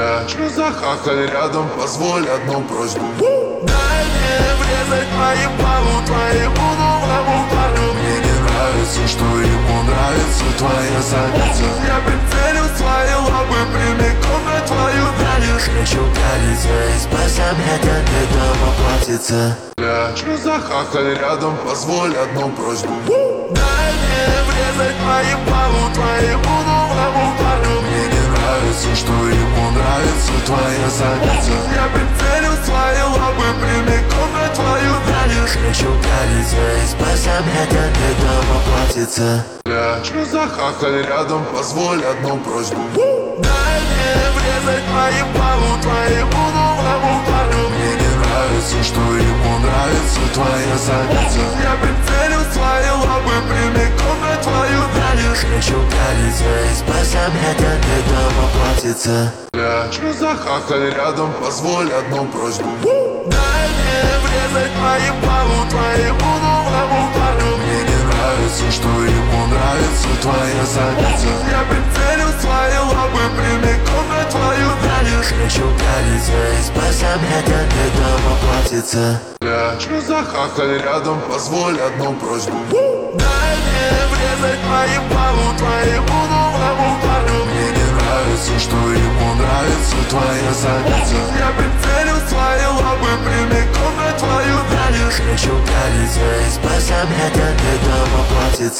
Че захахаль рядом, позволь одну просьбу. Дай мне врезать по ебалу твоему новому парню. Мне не нравится, что ему нравится твоя задница. Я прицелю свои лапы прямиком на твою задницу. Хочу пялиться и спасать это для дома платится. Че захахаль рядом, позволь одну просьбу. Дай мне врезать по ебалу твоему новому парню. Мне не нравится, что ему нравится твоя задница. Я прицелю свои лапы прямиком на твою задницу. Хочу пялиться и спасать это для дома платится. Че захахаль рядом, позволь одну просьбу. Дай мне врезать по ебалу твоему новому парню. Мне не нравится, что ему нравится твоя задница. Я прицелю свои лапы прямиком на твою задницу. Хочу пялиться и спасать это для дома платится. Че захахаль рядом, позволь одну просьбу. Дай мне врезать по ебалу твоему новому парню. Мне не нравится, что ему нравится твоя задница. Я прицелю свои лапы прямиком на твою задницу. Хочу пялиться и спасать это для дома платится. Че захахаль рядом, позволь одну просьбу. Дай мне врезать по ебалу твоему новому парню. Мне не нравится, что ему нравится твоя задница. Я прицелю свои лапы прямиком на твою задницу. Хочу пялиться и спасать это для дома платится.